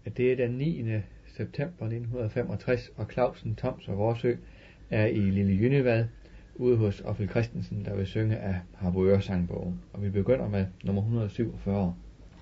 at det er den 9. september 1965, og Clausen, Toms og Råsø er i Lille Jynevad ude hos Ophel Christensen, der vil synge af Harboøre-sangbogen. Og vi begynder med nummer 147.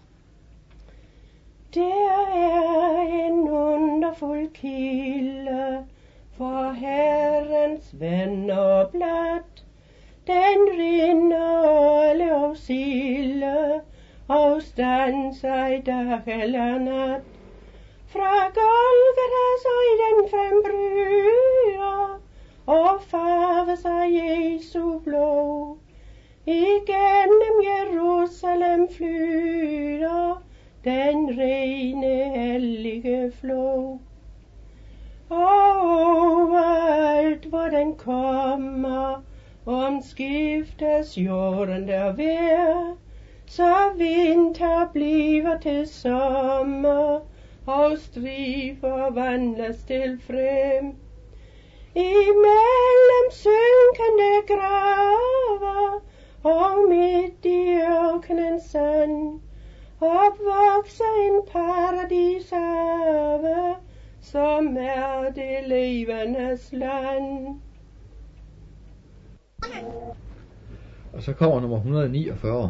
Der er en underfuld kilde for Herrens venner blot. Den rinder løv silde og standser i dag eller nat. Fra Golgata så i den frembryder og farve sig Jesu blod. Igennem Jerusalem flyder den rene hellige flod. Og overalt hvor den kommer, omskiftes jorden der vejr, så vinter bliver til sommer, og strig forvandles til frem. Imellem synkende graver, og midt i ørkenens sand, opvokser en paradishave, som er det levendes land. Og så kommer nummer 149.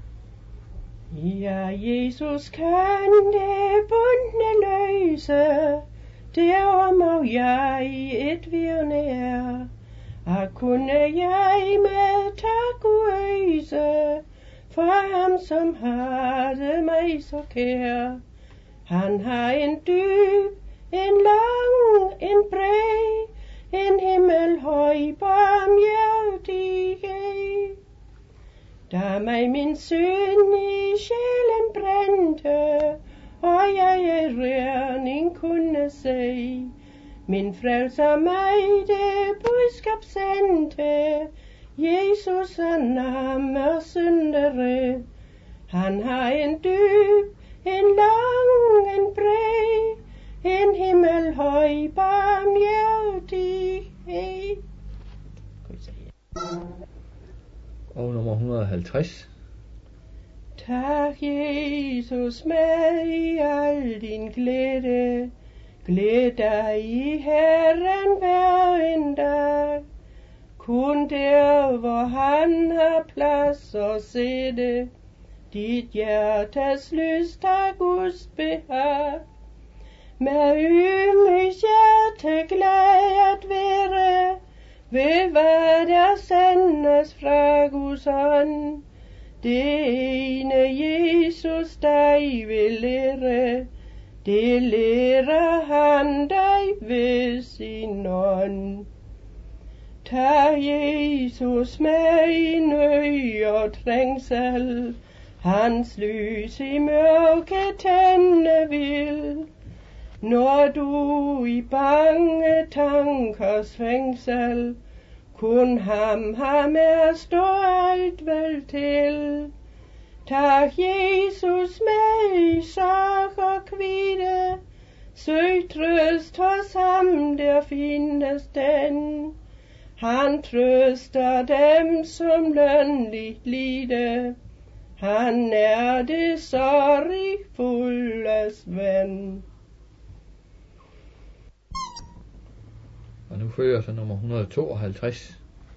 Ja, Jesus kan det bundne løse, derom og jeg et virnær. Og kunne jeg med tak øse, for ham som havde mig så kær. Han har en dyb, en lang, en bred, en himmelhøj barmhjertighed. Da mig min synd i sjælen brændte, og jeg i rørning kunne se, min frelser mig det budskab sendte, Jesus er nærmere syndere. Han har en dyb, en lang, en bred, en himmelhøj barmhjertighed. Og nummer 150. Tak Jesus med i al din glæde, glæd dig i Herren hver en dag. Kun der hvor han har plads og sætte, dit hjertes lyst har Guds behag. Med ydmygt hjerte glad at være, ved hvad der sendes fra Guds hånd. Det ene Jesus dig vil lære, det lærer han dig ved sin ånd. Tag Jesus med i nød og trængsel, hans lys i mørke tænde vil. Når du i bange tankers fængsel, kun ham har med stå alt vel til. Tag Jesus med i sorg og kvide, søg trøst hos ham, der findes den. Han trøster dem, som lønligt lide. Han er det sorgfuldes ven. Og nu følger så nummer 152.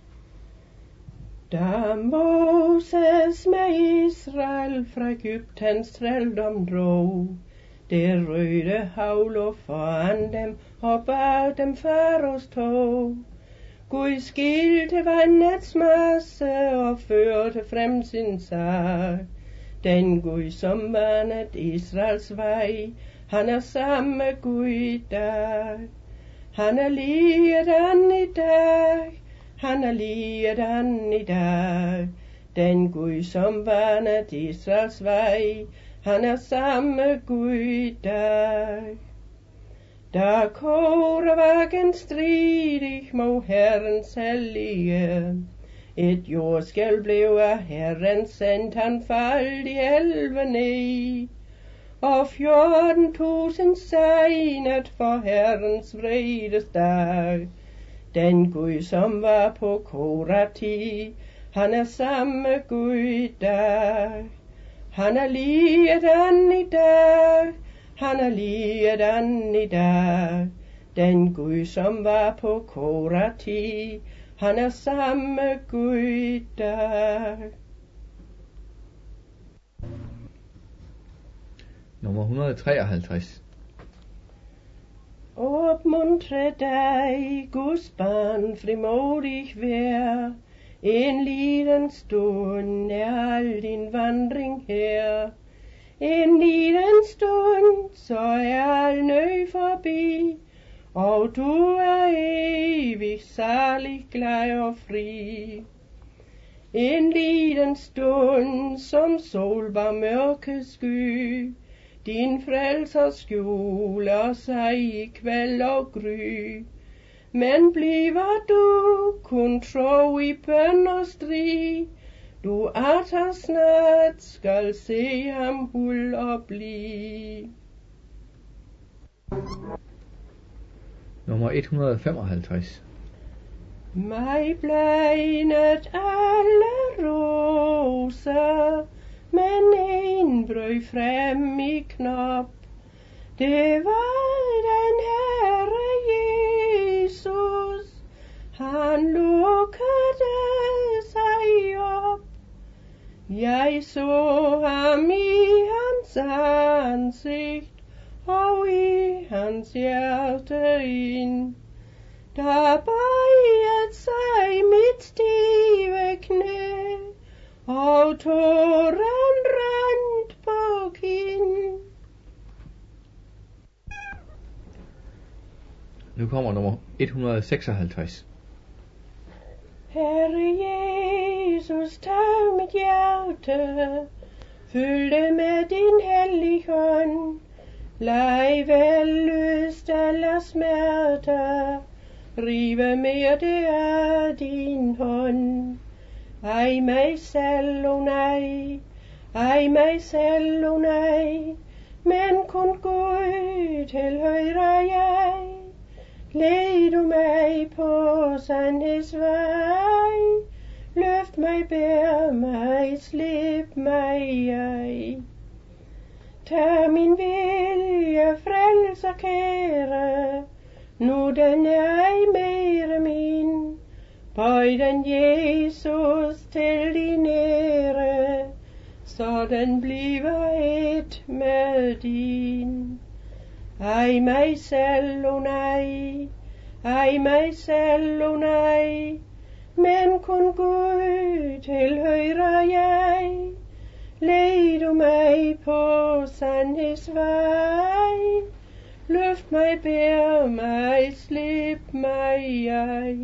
Da Moses med Israel fra Egyptens trældom drog, det røde hav lå foran dem og bag dem Faraos tog. Gud skilte vandets masse og førte frem sin sag. Den Gud som vandet Israels vej, han er samme Gud i dag. Han er ligedan i dag, han er ligedan i dag. Den Gud som vandet Israels vej, han er samme Gud i dag. Da Kora var stridig mod Herrens hellige, et jordskælv blev af Herren sendt, han faldt i elven i. Og 14.000 segnet for Herrens vredes dag. Den Gud som var på Korati, han er samme Gud i dag. Han er ligedan i dag, Han er ligedan i dag. Den Gud, som var på Korati, han er samme Gud i dag. Nummer 153. Opmuntre dig, Guds barn, frimodig vær. En liden stund er al din vandring her. En liden stund, så er al nød forbi, og du er evig salig, glad og fri. En liden stund, som sol var mørke sky, din frelser skjuler sig i kvæld og gry. Men bliver du kun tro i bøn og strid, du atter snart skal se ham hul og bli. Nummer 155. Mig blegnet alle roser, men en brød frem i knop. Det var den Herre Jesus, han lukkede sig op. Jeg så ham i hans ansigt, og i hans hjerte ind. Der bøjede sig mit stive knæ, og tåren randt på kind. Nu kommer nummer 156. Herre Jesus, tag mit hjerte, fyld det med din hellige hånd. Lad vel lyst eller smerte, rive mere det af din hånd. Ej mig selv, oh nej, ej mig selv, oh nej, men kun Gud tilhører jeg. Led du mig på sandhedsvej, løft mig, bær mig, slip mig ej. Tag min vilje, frelser kære, nu den er ej mere min. Bøj den Jesus til din ære, så den bliver et med din. Ej mig selv, oh nej, ej mig selv, oh nej, men kun Gud tilhører jeg. Led du mig på sandhedsvej, løft mig, bær mig, slip mig ej.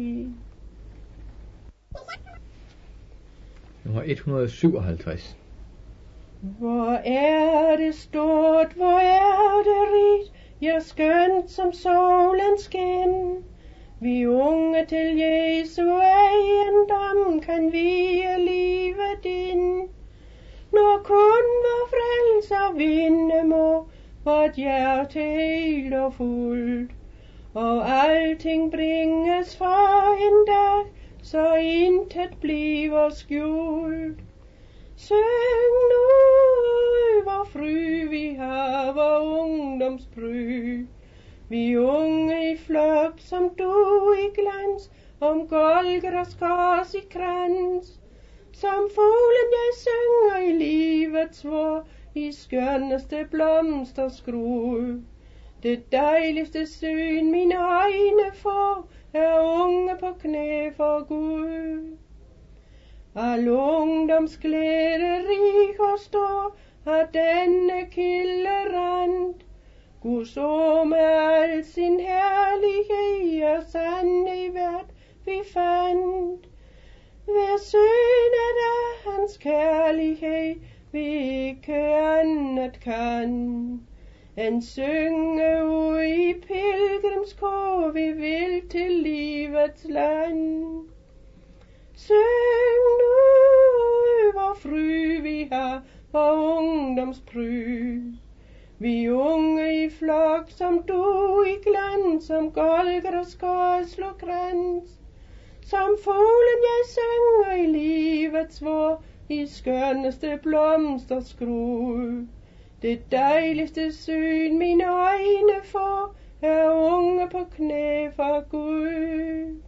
Nummer 157. Hvor er det stort, hvor er det rigt, ja skønt som solens skin. Vi unge til Jesu ejendom kan vie livet ind. Når kun vor frelser vinde må, vort hjerte helt og fuldt, og alting bringes for en dag, så intet bliver skjult. Syng nu, hvor fry vi har, vor ungdomsbry. Vi unge i flok, som du i glans, om Golgottas kors i krans. Som fuglen jeg synger i livets vor, i skønneste blomsterskrud. Det dejligste syn mine øjne får, er unge på knæ for Gud. Al ungdomsglæde rig og stor, har denne kilde rand. Guds ord med al sin herlighed og sande i hvert vi fandt. Ved synet af hans kærlighed, vi ikke andet kan, end synge ud i pilgrimskår, vi vil til livets land. Syng nu, hvor fry vi har, hvor ungdomspry. Vi unge i flok, som du i glans, som Golgottas kors slår krans. Som fuglen jeg synger i livets vor, i skønneste blomsterskrud. Det dejligste syn mine øjne får, er unge på knæ for Gud.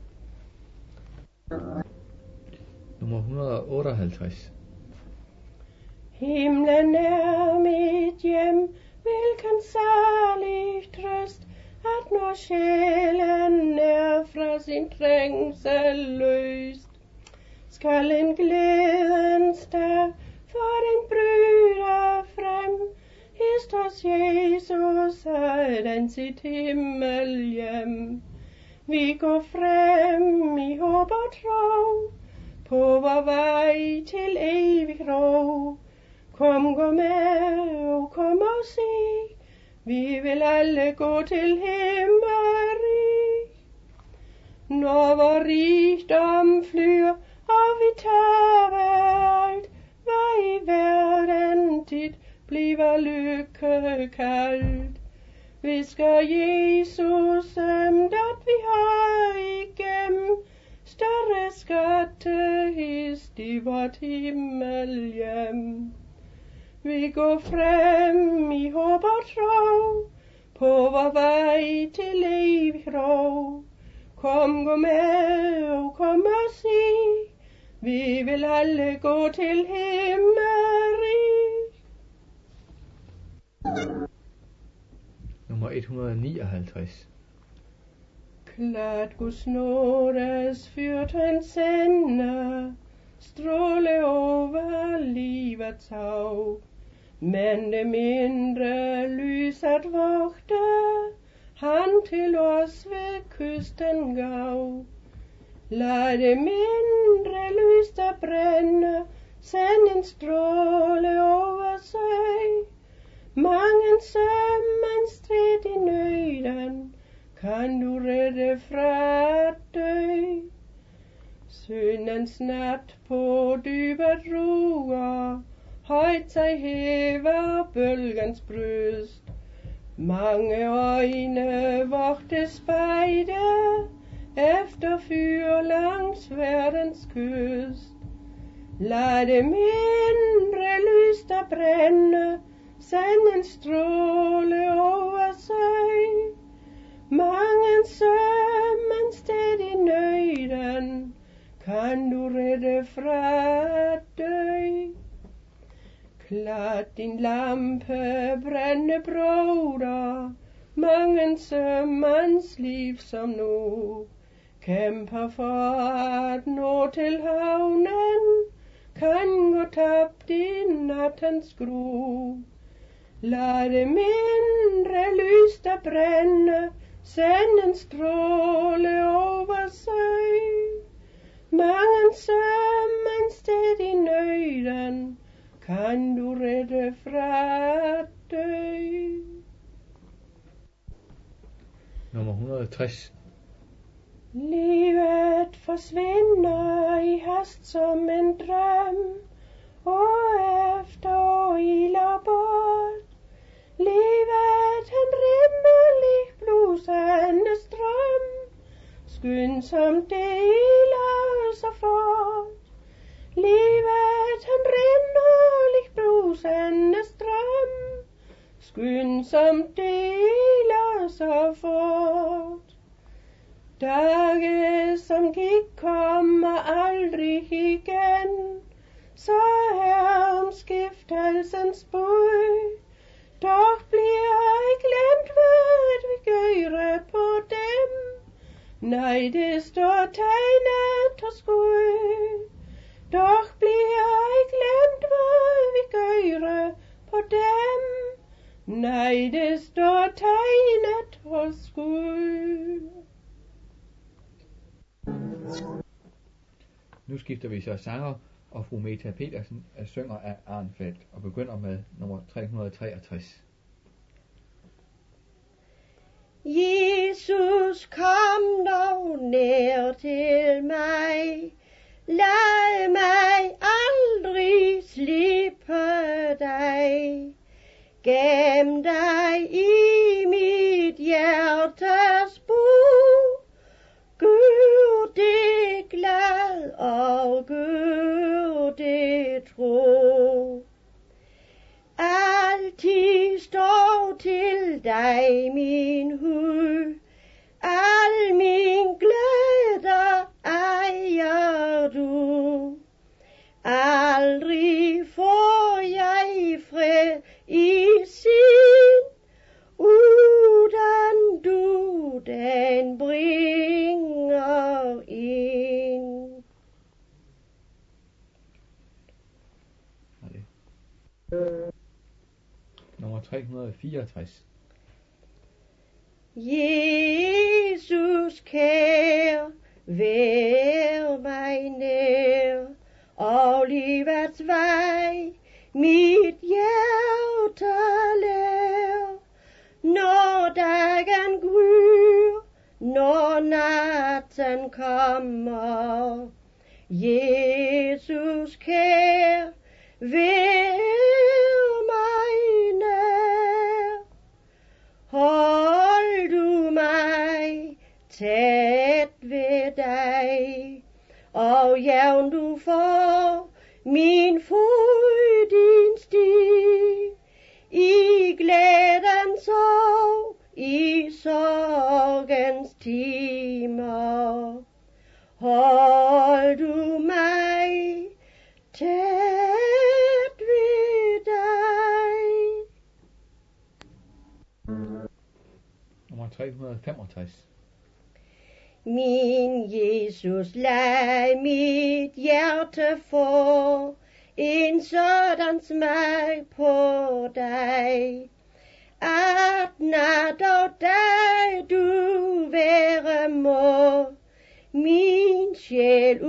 Nummer 158. Himlen er mit hjem, hvilken salig trøst, at når sjælen er fra sin trængsel løst, skal en glædens dag for den bryder frem, Kristus Jesus er den sit himmelhjem. Vi går frem i håb og tro, på vor vej til evig ro. Kom, gå med, kom og se, vi vil alle gå til himmerig. Når vor rigdom flyr, og vi tager alt, hvad i verden tit bliver lykke kaldt. Vi skal Jesus, at vi har igennem større skattehist i vort himmelhjem. Vi går frem i håb og tro, på vor vej til evig ro. Kom, gå med, og kom og se, vi vil alle gå til himmerig. Nummer 159. Klart Guds nådes fyrtøjen sender, stråle over livets hav. Men det mindre lys at vogte, han til os ved kysten gav. Lad det mindre lys der brænde, send en stråle over sig. Mangen sømmen strid i nøden, kan du redde fra at dø. Syndens nat på dybet ruer, højt sig hæver bølgens bryst. Mange øjne vogte spejde, efter fyr langs verdens kyst. Lad det mindre lys der brænde, send en stråle over sig. Mangen sømmen sted i nøden, kan du redde fra at dø. Klart din lampe brænde broder, mangen sømmens liv som nu kæmper for at nå til havnen, kan gå tabt i nattens gru. Lad det mindre lys der brænde, send en stråle over sig. Mangen sømmen sted i nøden, kan du redde fra at dø. Nummer 160. Livet forsvinder i hast som en drøm, og efter iler bort. Livet en rimelig blusende strøm, skynsomt det iler så fort. Livet en rimelig blusende strøm, skynsomt det iler så fort. Dage som gik kommer aldrig igen, så er omskiftelsens bud. Dog bliver ej glemt, hvad vi gør på dem. Nej, det står tegnet hos Gud. Dog bliver ej glemt, hvad vi gør på dem. Nej, det står tegnet hos Gud. Nu skifter vi så sanger, og fru Meta Petersen synger af Arnfeldt og begynder med nummer 363. Jesus, kom dog nær til mig, lad mig aldrig slippe dig. Gem dig i mit hjertes bo, gør det glad og gør det tro. Alt mig min hud. Al min glæde ejer du. Aldrig får jeg fred i sind, uden du den bringer ind. Nummer 364. Jesus kær, vær mig nær, og livets vej mit hjerte lær. Når dagen gryr, når natten kommer, Jesus kær, vær mig nær. Hold du mig tæt ved dig, og jævn du for min fod din sti. I glædens og i sorgens timer, hold du mig tæt ved dig. Nummer 365. Min Jesus, lad mit hjerte få en sådan smag på dig, at nat og dag du være må, min sjæl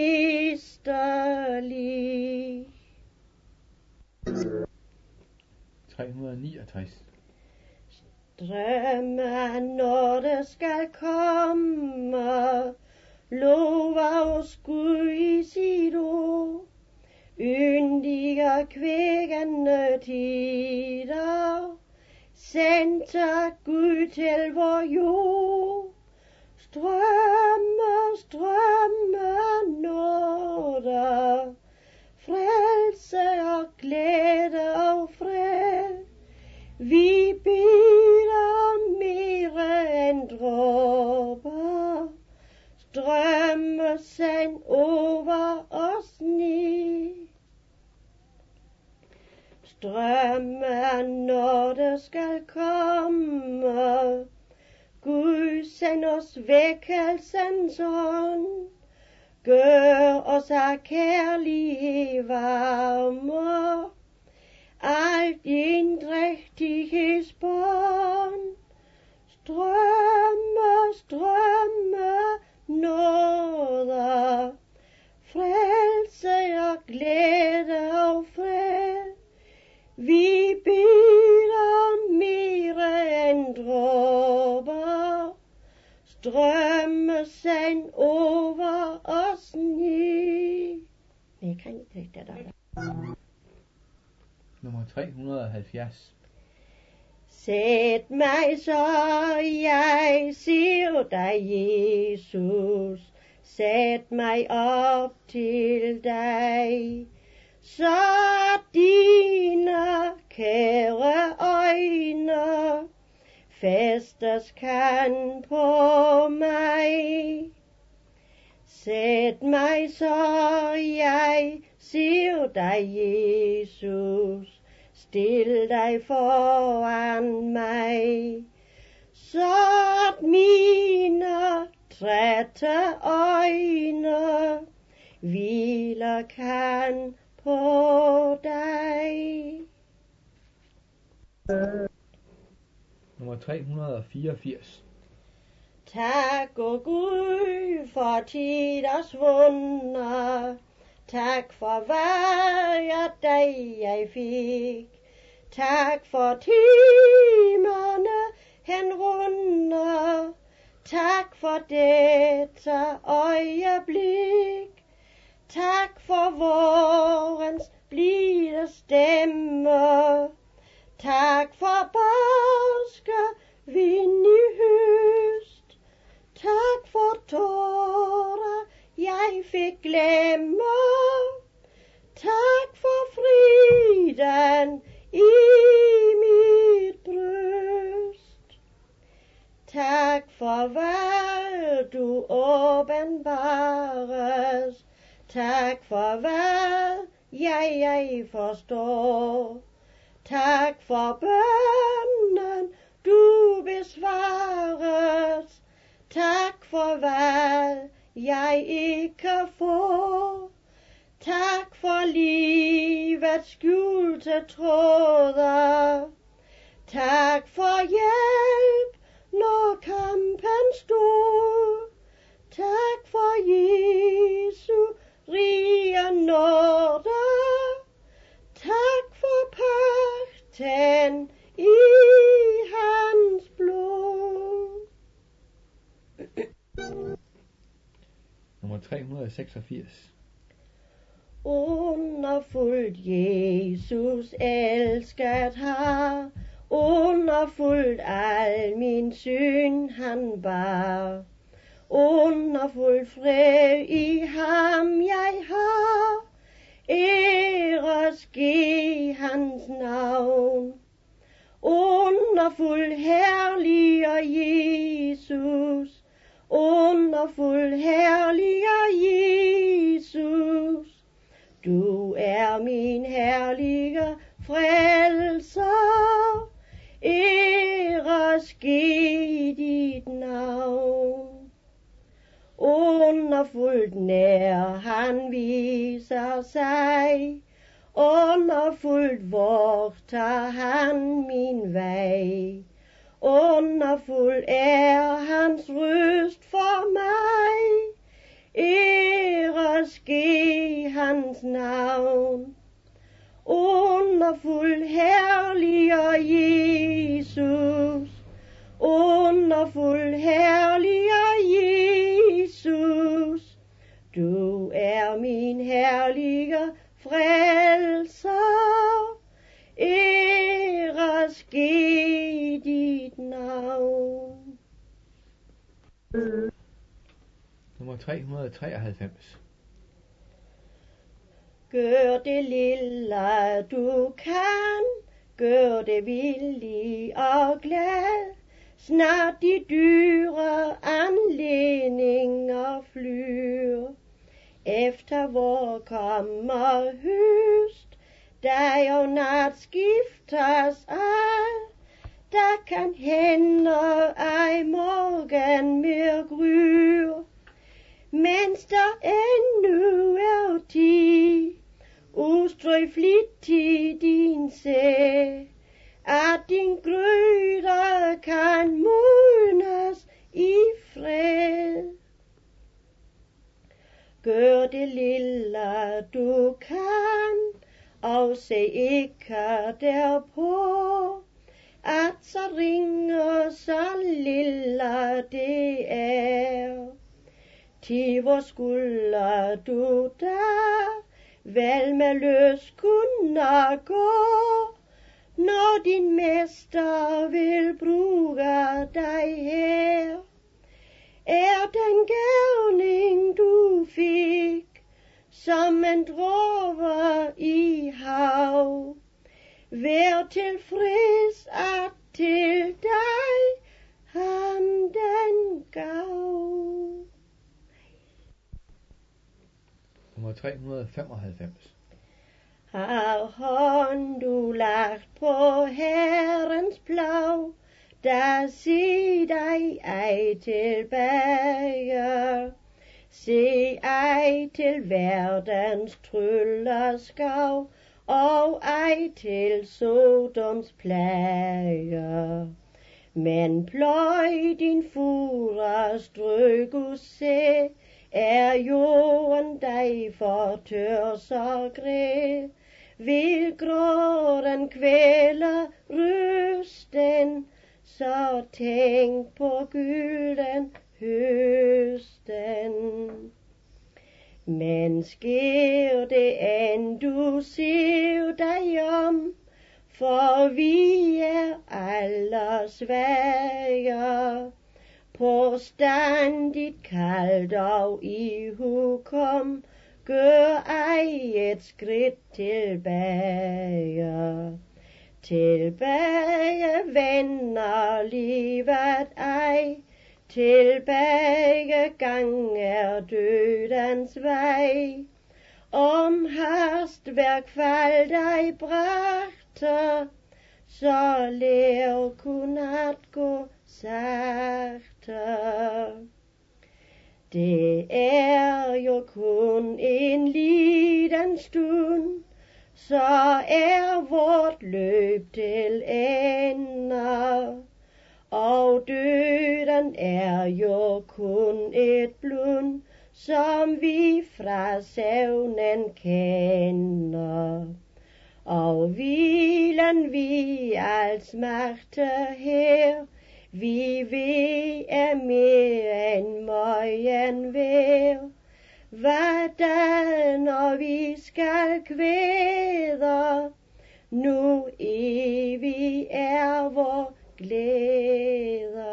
umisterlig. 369. Drømmen, når det skal komme, lover os Gud i sit ord. Yndige kvækkende tider, sendte Gud til vor jord. Strømme, strømme, nåde, frelse og glæde og fred. Vi beder mere end dråber, strømme send over os ned. Strømme, når det skal komme, Gud send os vækkelsens ånd. Gør os af kærlige varme, alt indrægtighedsbånd. Strømme, strømme, nåde, frelse og glæde og fred. Vi beder mere end dråber, strømme send over os ned. Jeg kan ikke rigtig det. Nummer 370. Sæt mig så, jeg siger dig, Jesus, sæt mig op til dig, så dine kære øjne festes kan på mig. Sæt mig så, jeg siger dig, Jesus, stil dig foran mig, så mine trætte øjne hviler kan på dig. Nummer 384. Tak, o Gud, for tiders wunder. Tak for hver dag jeg fik. Tak for timerne henrunder. Tak for dette øjeblik. Tak for vårens blide stemme. Tak for barske vind i høst. Tak for tårer jeg fik glemme. Tak for friden i mit bryst. Tak for hvad du åbenbares. Tak for hvad jeg forstår. Tak for bønnen du besvares. Tak for hvad jeg ikke får. Tak for livets skjulte tråder. Tak for hjælp, når kampen står. Tak for Jesu rige nåde. Tak for pagten i hans blod. Nummer 386. Underfuldt Jesus elsket har, underfuldt al min synd han bar. Underfuldt fred i ham jeg har, ære ske hans navn. Underfuldt herliger Jesus, underfuldt herliger Jesus. Du er min herlige frelser, ære ske dit navn. Underfuldt nær han viser sig, underfuldt vogter han min vej. Underfuld er hans røst for mig, ære ske hans navn. Underfuld herliger Jesus, underfuld herliger Jesus. Du er min herlige frelser, ære ske dit navn. Nummer 393. Gør det lille du kan, gør det villig og glad. Snart de dyre anledninger flyr. Efter hvor kommer høst, dag og nat skiftes af. Der kan hende ej morgen mere gryr, mens der endnu er tid. Udstrøg flittig din sæd, at din gryde kan modnes i fred. Gør det lille du kan, og se ikke derpå, at så ringer så lille det er. Til hvor skulle du der vel med løs kunne gå, når din mester vil bruge dig her? Er den gerning du fik som en dråbe i hav, vær tilfreds at til dig han den gav. Nummer 395. Har hånd du lagt på Herrens ploug, der se dig ej tilbage. Se ej til verdens trylleskav, og ej til Sodoms plager. Men pløj din fure strøgus se, er jorden dig for tør så græ. Vil gråden kvæle røsten, så tænk på gylden høsten. Men sker det end du ser dig om, for vi er alle svage. Påstandigt kaldt og ihukom, gør ej et skridt tilbage. Tilbage vender livet ej, tilbage gang er dødens vej. Om hastværk fald dig bragte, så lær kun at gå sagte. Det er jo kun en liden stund, så er vort løb til ende. Og døden er jo kun et blund, som vi fra søvnen kender. Og hvilen vi al smerte her, vi ved er mere end møgen vær. Hvad da når vi skal kvæde, nu evig er vor glæde.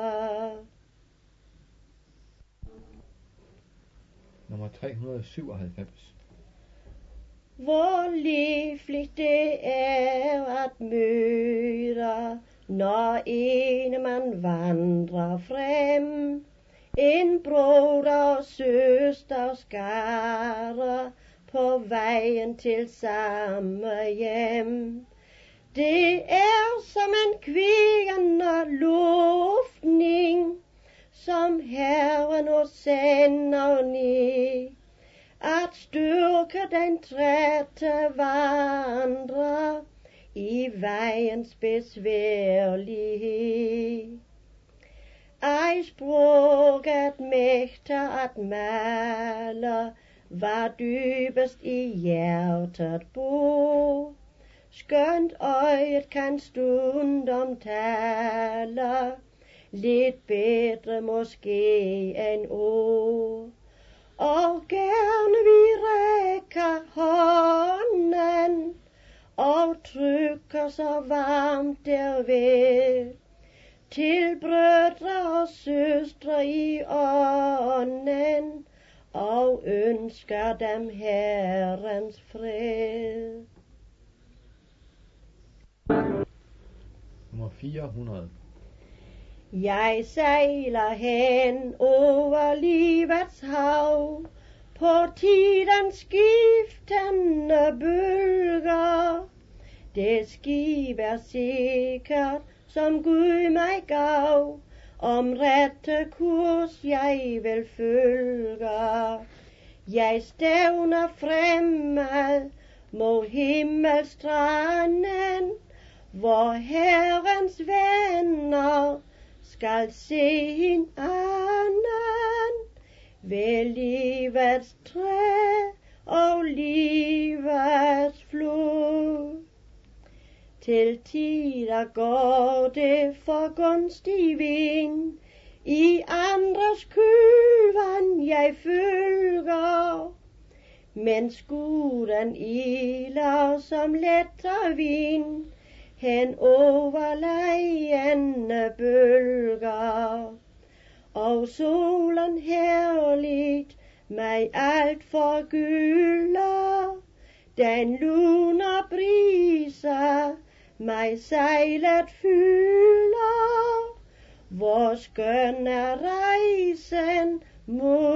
Nummer 397. Hvor livligt det er at møde, når en man vandrer frem. En broder og søster skare på vejen til samme hjem. Det er som en kvikkende luftning, som Herren os sender ned, at styrke den trætte vandrer i vejens besværlighed. Ej sproget mægter at male, hvad dybest i hjertet bor. Skønt øjet kan stundom tale, lidt bedre måske end ord. Og gerne vi rækker hånden, og trykker så varmt derved, til brødre og søstre i ånden, og ønsker dem Herrens fred. Nummer 400. Jeg sejler hen over livets hav, på tidens skiftende bølger. Det skib er sikkert, som Gud mig gav, om rette kurs jeg vil følge. Jeg stævner fremad mod himmelstranden, hvor Herrens venner skal se hinanden ved livets træ og livets flod. Til tider går det for gunstig vind, i andres kølvand jeg følger, men skuden iler som lettere vind hen over lejende bølger. Og solen herligt mig alt forgylder, den luner briser mig sejlet fylder. Hvor skøn er rejsen mod